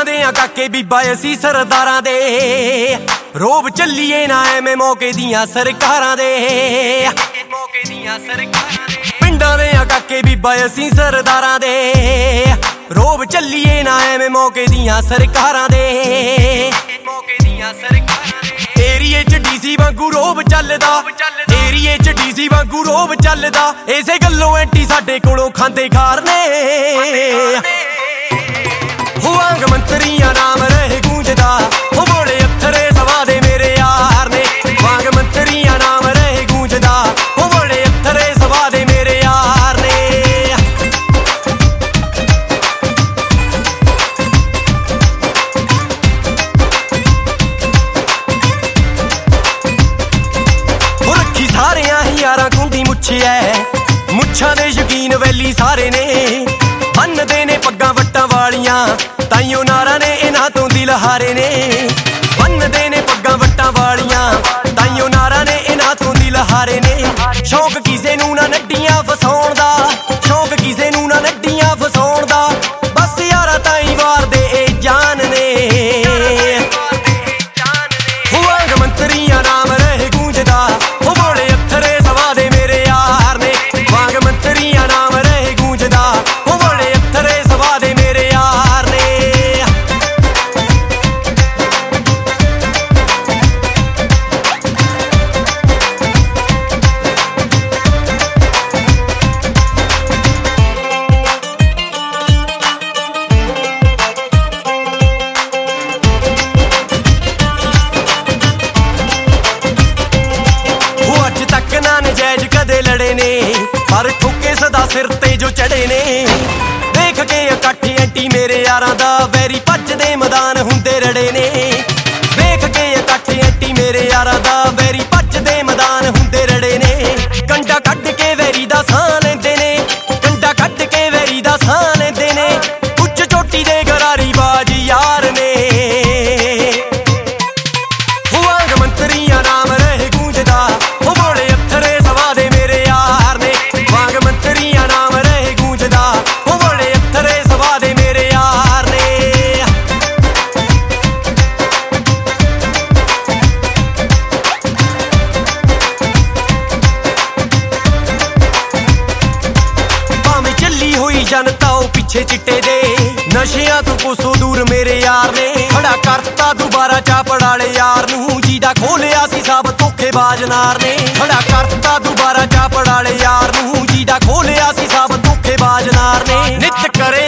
ਦੇ ਆ ਕਾਕੇ ਬੀਬਾ ਅਸੀਂ ਸਰਦਾਰਾਂ ਦੇ ਰੋਬ ਚੱਲੀਏ ਨਾ ਐਵੇਂ ਮੌਕੇ ਦੀਆਂ ਸਰਕਾਰਾਂ ਦੇ ਪਿੰਡਾਂ ਦੇ ਆ ਕਾਕੇ ਬੀਬਾ ਅਸੀਂ ਸਰਦਾਰਾਂ ਦੇ ਰੋਬ ਚੱਲੀਏ ਨਾ ਐਵੇਂ ਮੌਕੇ ਦੀਆਂ ਸਰਕਾਰਾਂ ਦੇ ਏਰੀਏ ਚ ਡੀਸੀ ਵਾਂਗੂ ਰੋਬ ਚੱਲਦਾ ਏਰੀਏ ਚ ਡੀਸੀ ਵਾਂਗੂ ਰੋਬ ਚੱਲਦਾ ਇਸੇ ਗੱਲੋਂ ਐਂਟੀ ਸਾਡੇ ਕੋਲੋਂ ਖਾਂਦੇ ਖਾਰ ਨੇ ਵਾਂਗ ਮੰਤਰੀਆਂ ਨਾਮ ਰਹੇ ਗੂੰਜਦਾ ਉਹ ਬੋਲੇ ਅੱਥਰੇ ਸਵਾ ਦੇ ਮੇਰੇ ਯਾਰ ਨੇ ਵਾਂਗ ਮੰਤਰੀਆਂ ਨਾਮ ਰਹੇ ਗੂੰਜਦਾ ਉਹ ਬੋਲੇ ਅੱਥਰੇ ਸਵਾ ਦੇ ਮੇਰੇ ਯਾਰ ਨੇ ਉਹ ਰੱਖੀ ਸਾਰਿਆਂ ਹੀ ਯਾਰਾਂ ਕੁੰਡੀ ਮੁੱਛਿਆ ਮੁੱਛਾਂ ਦੇ ਯਕੀਨ ਵੈਲੀ ਸਾਰੇ ਨੇ ਬੰਨਦੇ ਨੇ ਪੱਗਾਂ ਵੱਟਾਂ ਵਾਲੀਆਂ ਤਾਈਓ ਨਾਰਾਂ ਨੇ ਇਹਨਾਂ ਤੋਂ ਦਿਲ ਹਾਰੇ ਨੇ ਬੰਨਦੇ ਨੇ ਪੱਗਾਂ ਵੱਟਾਂ ਵਾਲੀਆਂ ਤਾਈਓ ਨਾਰਾਂ ਨੇ ਇਹਨਾਂ ਤੋਂ ਦਿਲ ਹਾਰੇ ਨੇ ਸ਼ੌਂਕ ਕਿਸੇ ਨੂੰ ਨਾ ਨੱਡੀਆਂ ਫਸਾਉਣ ਦਾ ਸ਼ੌਂਕ ਕਿਸੇ ਨੂੰ ਨਾ ਨੱਡੀਆਂ ਫਸਾਉਣ ਦਾ ਬਸ ਯਾਰਾ ਤਾਈ ਵਾਰ ਦੇ ਇਹ ਜਾਨ ਨੇ ਵਾਂਗ ਮੰਤਰੀਆਂ ਨਾਮ ਰਹੇ ਗੂੰਜਦਾ ਉਹ ਬੋਲੇ ਅੱਥਰੇ ਸਵਾ ਦੇ ਮੇਰੇ ਯਾਰ ਨੇ ਵਾਂਗ ਮੰਤਰੀਆਂ ਨਾਮ ਰਹੇ ਗੂੰਜਦਾ ਉਹ ਬੋਲੇ ਅੱਥਰੇ ਸਵਾ ਦੇ ਮੇਰੇ ਯਾਰ ਨੇ ਨਜਾਇਜ਼ ਕਦੇ ਲੜੇ ਨੇ ਪਰ ਠੋਕੇ ਸਦਾ ਸਿਰ ਤੇ ਜੋ ਚੜੇ ਨੇ ਦੇਖ ਕੇ ਇਕੱਠ ਐਂਟੀ ਮੇਰੇ ਯਾਰਾਂ ਦਾ ਵੈਰੀ ਭੱਜਦੇ ਮੈਦਾਨ ਹੁੰਦੇ ਰੜੇ ਨੇ ਦੇਖ ਕੇ ਇਕੱਠ ਐਂਟੀ ਮੇਰੇ ਯਾਰਾਂ ਦਾ ਵੈਰੀ ਭੱਜਦੇ ਮੈਦਾਨ ਹੁੰਦੇ ਰੜੇ ਨੇ ਕੰਡਾ ਕੱਢ ਕੇ ਵੈਰੀ ਦਾ ਸਾਹ ਲੈਂਦੇ ਨੇ ਕੰਡਾ ਕੱਢ ਕੇ ਵੈਰੀ ਦਾ ਸਾਹ ਲੈਂਦੇ ਨੇ ਉੱਚ ਚੋਟੀ ਦੇ ਗਰਾਰੀ ਬਾਜ ਯਾਰ ਨੇ ਵਾਂਗ ਮੰਤਰੀਆਂ ਨਾਮ ਰਹੇ ਗੂੰਜਦਾ ਉਹ ਬੋਲੇ ਅੱਥਰੇ ਸਵਾ ਦੇ ਮੇਰੇ ਯਾਰ ਨੇ ਵਾਂਗ ਮੰਤਰੀਆਂ ਨਾਮ ਰਹੇ ਗੂੰਜਦਾ ਉਹ ਬੋਲੇ ਅੱਥਰੇ ਸਵਾ ਦੇ ਮੇਰੇ ਯਾਰ ਨੇ ਭਾਵੇਂ ਚੱਲੀ ਹੋਈ ਜਨਤਾ ਉਹ ਪਿੱਛੇ ਚਿੱਟੇ ਦੇ ਨਸ਼ਿਆਂ ਤੋਂ ਕੋਸੋਂ ਦੂਰ ਮੇਰੇ ਯਾਰ ਨੇ ਖੜਾ ਕਰਤਾ ਦੁਬਾਰਾ ਚਾਪੜ ਵਾਲੇ ਯਾਰ ਨੂੰ ਜਿਹਦਾ ਖੋਲਿਆ ਸੀ ਸਭ ਧੋਖੇਬਾਜ਼ ਨਾਰ ਨੇ ਖੜਾ ਕਰਤਾ ਦੁਬਾਰਾ ਚਾਪੜ ਵਾਲੇ ਯਾਰ ਨੂੰ ਜਿਹਦਾ ਖੋਲਿਆ ਸੀ ਸਭ ਧੋਖੇਬਾਜ਼ ਨਾਰ ਨੇ ਨਿੱਤ ਕਰੇ